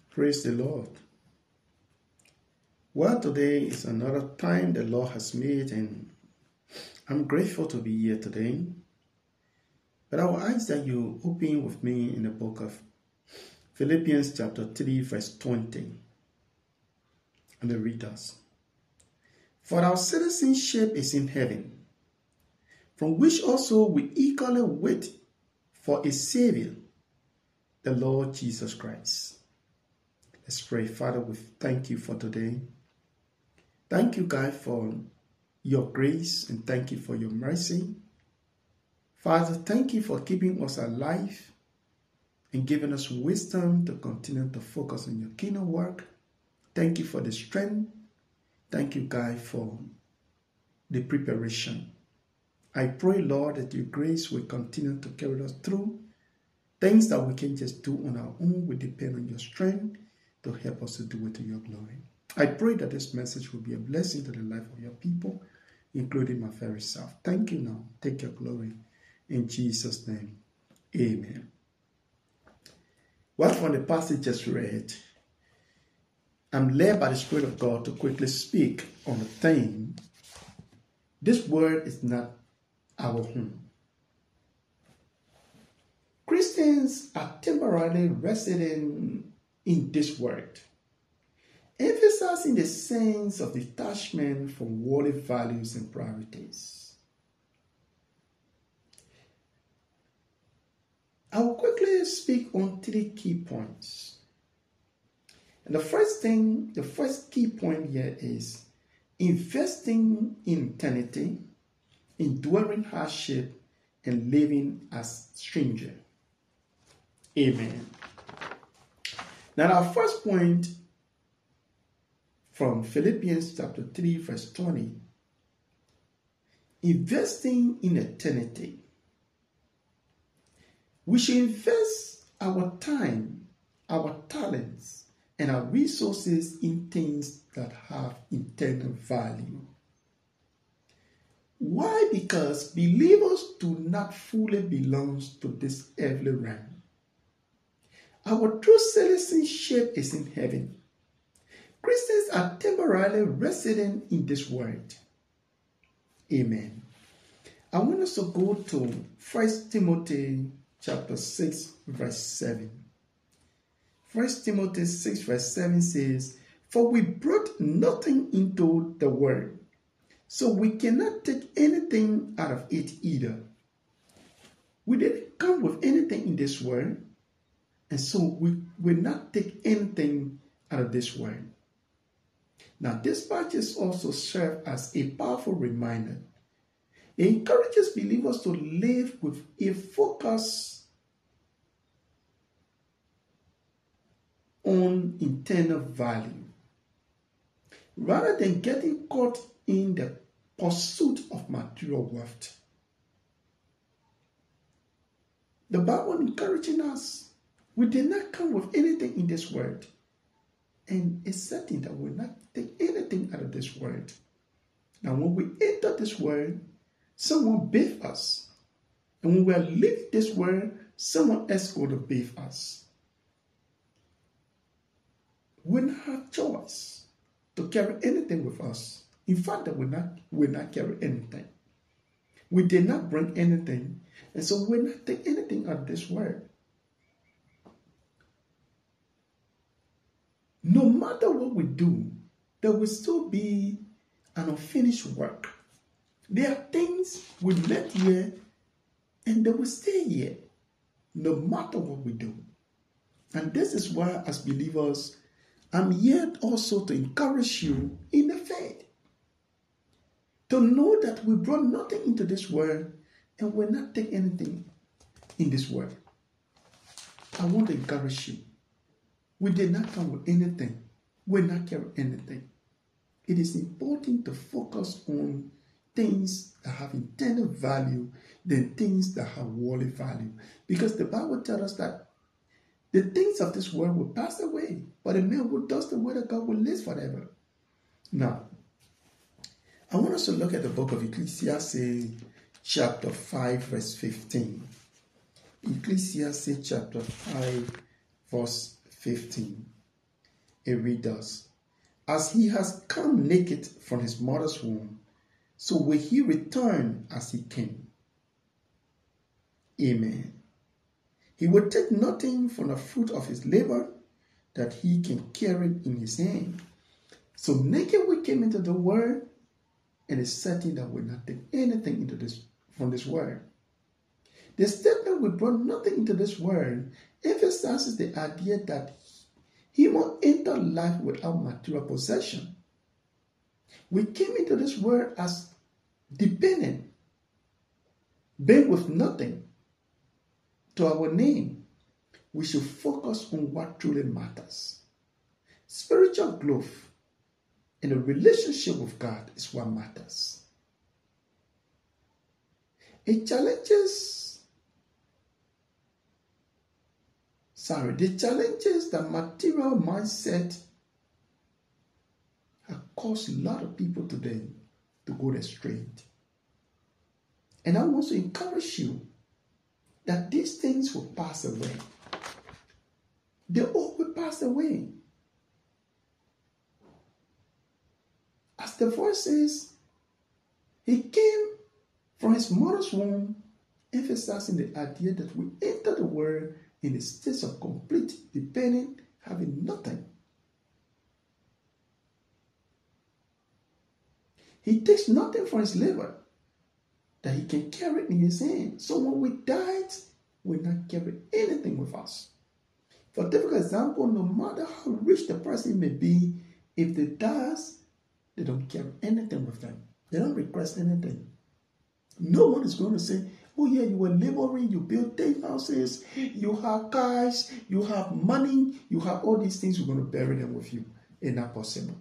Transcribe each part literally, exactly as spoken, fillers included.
Praise the Lord. Well, today is another time the Lord has made, and I'm grateful to be here today. But I will ask that you open with me in the book of Philippians chapter three, verse twenty. And the readers. For our citizenship is in heaven, from which also we eagerly wait for a Savior, the Lord Jesus Christ. Let's pray. Father, we thank you for today. Thank you, God, for your grace, and thank you for your mercy. Father, thank you for keeping us alive and giving us wisdom to continue to focus on your kingdom work. Thank you for the strength. Thank you, God, for the preparation. I pray, Lord, that your grace will continue to carry us through things that we can just do on our own. We depend on your strength to help us to do it to your glory. I pray that this message will be a blessing to the life of your people, including my very self. Thank you now. Take your glory. In Jesus' name, amen. Well, from the passage just read, I'm led by the Spirit of God to quickly speak on the theme, this world is not our home. Christians are temporarily residing in this world, emphasizing the sense of detachment from worldly values and priorities. I will quickly speak on three key points. And the first thing, the first key point here is investing in eternity, enduring hardship, and living as stranger. Amen. Now, our first point from Philippians chapter three, verse twenty, investing in eternity. We should invest our time, our talents, and our resources in things that have eternal value. Why? Because believers do not fully belong to this earthly realm. Our true citizenship is in heaven. Christians are temporarily resident in this world. Amen. I want us to go to First Timothy chapter six, verse seven. First Timothy six, verse seven says, For we brought nothing into the world, so we cannot take anything out of it either. We didn't come with anything in this world, and so we will not take anything out of this world. Now, this passage also serves as a powerful reminder. It encourages believers to live with a focus on eternal value, rather than getting caught in the pursuit of material wealth. The Bible encouraging us, we did not come with anything in this world, and it's certain that we will not take anything out of this world. Now, when we enter this world, someone bathed us, and when we are leaving this world, someone else going to bathe us. We don't have choice to carry anything with us. In fact, that we not will not carry anything. We did not bring anything, and so we will not take anything out of this world. No matter what we do, there will still be an unfinished work. There are things we left here, and they will stay here, no matter what we do. And this is why, as believers, I'm here also to encourage you in the faith. To know that we brought nothing into this world and will not take anything in this world. I want to encourage you. We did not come with anything. We will not carry anything. It is important to focus on things that have eternal value than things that have worldly value. Because the Bible tells us that the things of this world will pass away, but the man who does the word of God will live forever. Now, I want us to look at the book of Ecclesiastes, chapter five, verse fifteen. Ecclesiastes, chapter five, verse fifteen. it reads thus: As he has come naked from his mother's womb, so will he return as he came. Amen. He will take nothing from the fruit of his labor, that he can carry in his hand. So naked we came into the world, and it's certain that we'll not take anything into this from this world. The statement "we brought nothing into this world" emphasizes the idea that he will enter life without material possession. We came into this world as dependent, being with nothing to our name. We should focus on what truly matters. Spiritual growth and a relationship with God is what matters. It challenges, sorry, the challenges that material mindset have caused a lot of people today to go astray. And I want to encourage you that these things will pass away. They all will pass away. As the verse says, he came from his mother's womb, emphasizing the idea that we enter the world in a state of complete dependence, having nothing. He takes nothing from his labor that he can carry in his hand. So when we die, we not carry anything with us. For a typical example, no matter how rich the person may be, if they die, they don't carry anything with them. They don't request anything. No one is going to say, oh yeah, you were laboring, you built ten houses, you have cars, you have money, you have all these things, we're going to bury them with you. It's not possible.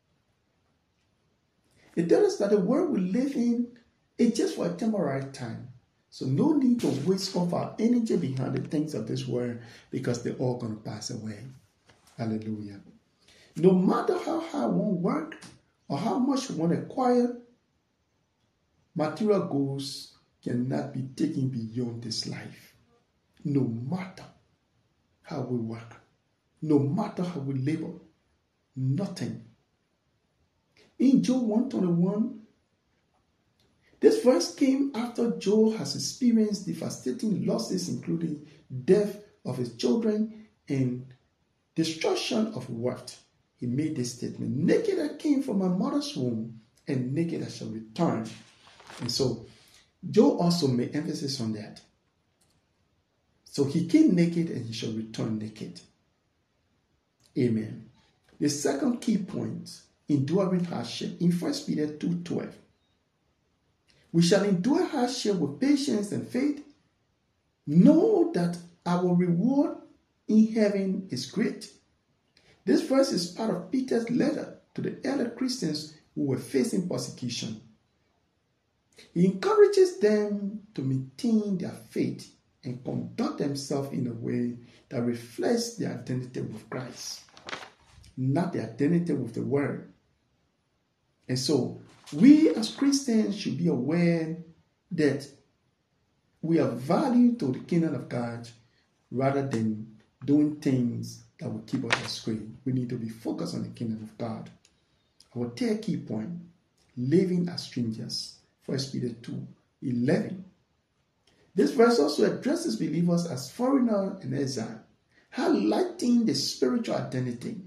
It tells us that the world we live in is just for a temporary time. So no need to waste all our energy behind the things of this world, because they're all going to pass away. Hallelujah. No matter how hard one work or how much one acquire, material goals cannot be taken beyond this life. No matter how we work, no matter how we labor, nothing. In Job one twenty-one, this verse came after Job has experienced devastating losses, including death of his children and destruction of wealth. He made this statement: naked I came from my mother's womb, and naked I shall return. And so Job also made emphasis on that. So he came naked and he shall return naked. Amen. The second key point, enduring hardship, in First Peter two twelve. We shall endure hardship with patience and faith. Know that our reward in heaven is great. This verse is part of Peter's letter to the early Christians who were facing persecution. He encourages them to maintain their faith and conduct themselves in a way that reflects their identity with Christ, not their identity with the world. And so, we as Christians should be aware that we are valued to the kingdom of God rather than doing things that will keep us astray. We need to be focused on the kingdom of God. Our third key point, living as strangers. First Peter two eleven. This verse also addresses believers as foreigners and exile, highlighting the spiritual identity.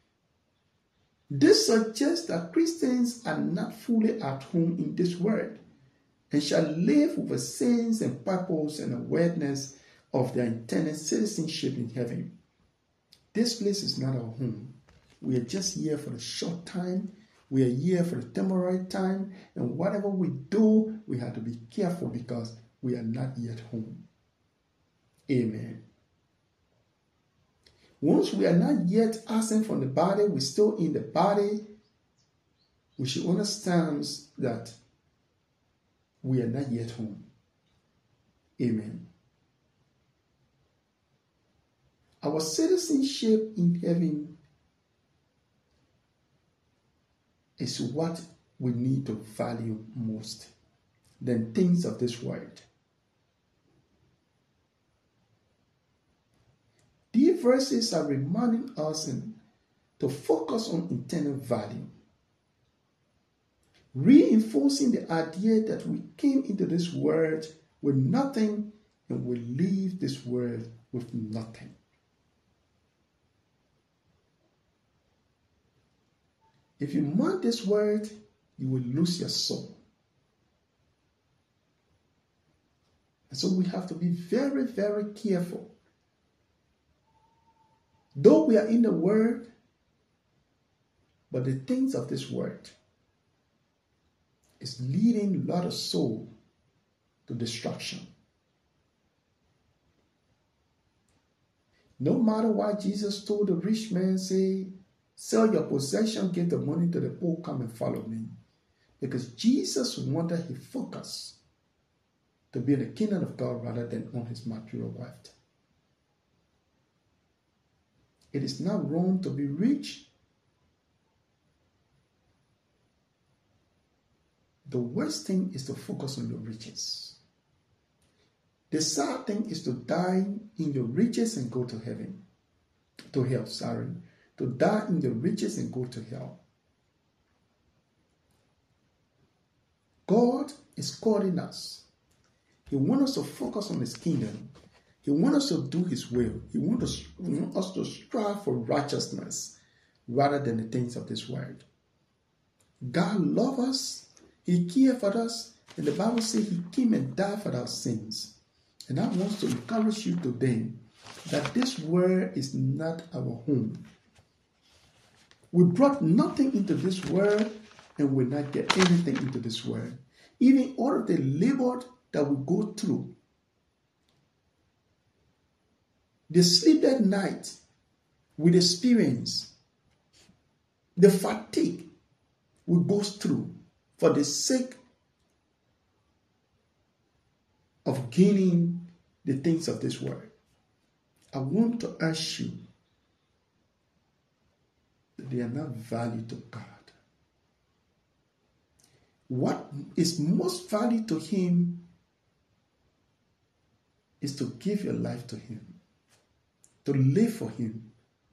This suggests that Christians are not fully at home in this world and shall live with a sense and purpose and awareness of their intended citizenship in heaven. This place is not our home. We are just here for a short time. We are here for a temporary time. And whatever we do, we have to be careful because we are not yet home. Amen. Once we are not yet absent from the body, we're still in the body, we should understand that we are not yet home. Amen. Our citizenship in heaven is what we need to value most than things of this world. These verses are reminding us to focus on eternal value, reinforcing the idea that we came into this world with nothing and will leave this world with nothing. If you mock this world, you will lose your soul. And so we have to be very, very careful. Though we are in the world, but the things of this world is leading a lot of soul to destruction. No matter what Jesus told the rich man, say, sell your possession, give the money to the poor, come and follow me. Because Jesus wanted his focus to be in the kingdom of God rather than on his material wealth. It is not wrong to be rich. The worst thing is to focus on your riches. The sad thing is to die in your riches and go to heaven. To hell, sorry. To die in your riches and go to hell. God is calling us. He wants us to focus on his kingdom. He wants us to do his will. He wants us to strive for righteousness rather than the things of this world. God loves us. He cares for us. And the Bible says he came and died for our sins. And I want to encourage you today that this world is not our home. We brought nothing into this world and will not get anything into this world. Even all of the labor that we go through, the sleepless night we experience, the fatigue we go through for the sake of gaining the things of this world. I want to ask you that they are not value to God. What is most value to him is to give your life to him, to live for him,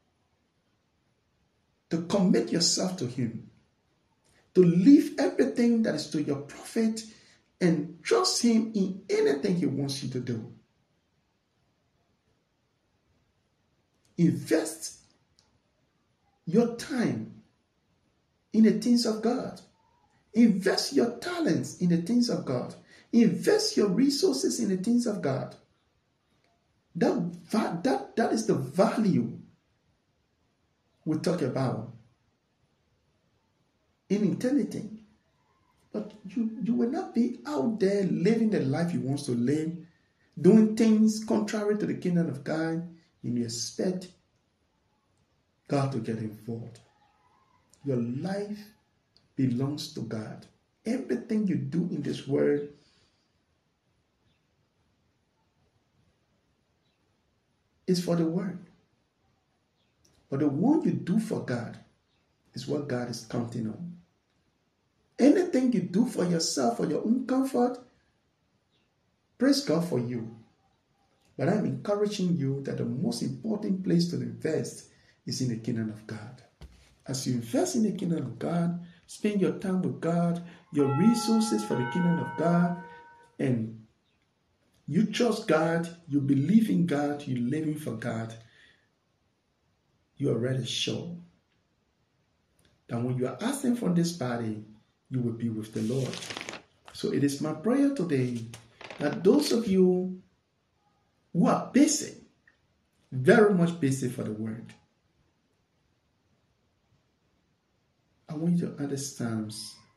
to commit yourself to him, to leave everything that is to your profit and trust him in anything he wants you to do. Invest your time in the things of God. Invest your talents in the things of God. Invest your resources in the things of God. That, that, that is the value we talk about in eternity. But you, you will not be out there living the life you want to live, doing things contrary to the kingdom of God, and you expect God to get involved. Your life belongs to God. Everything you do in this world is for the world. But the one you do for God is what God is counting on. Anything you do for yourself, for your own comfort, praise God for you. But I'm encouraging you that the most important place to invest is in the kingdom of God. As you invest in the kingdom of God, spend your time with God, your resources for the kingdom of God, and you trust God, you believe in God, you're living for God, you are already sure that when you are asking from this body, you will be with the Lord. So it is my prayer today that those of you who are busy, very much busy for the word, I want you to understand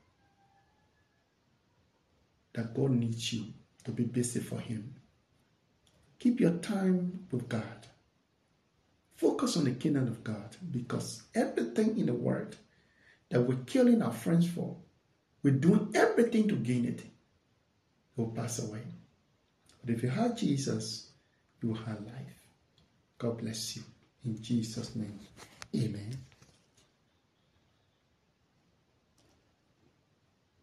that God needs you to be busy for him. Keep your time with God. Focus on the kingdom of God, because everything in the world that we're killing our friends for, we're doing everything to gain it, will pass away. But if you have Jesus, you will have life. God bless you. In Jesus' name, amen.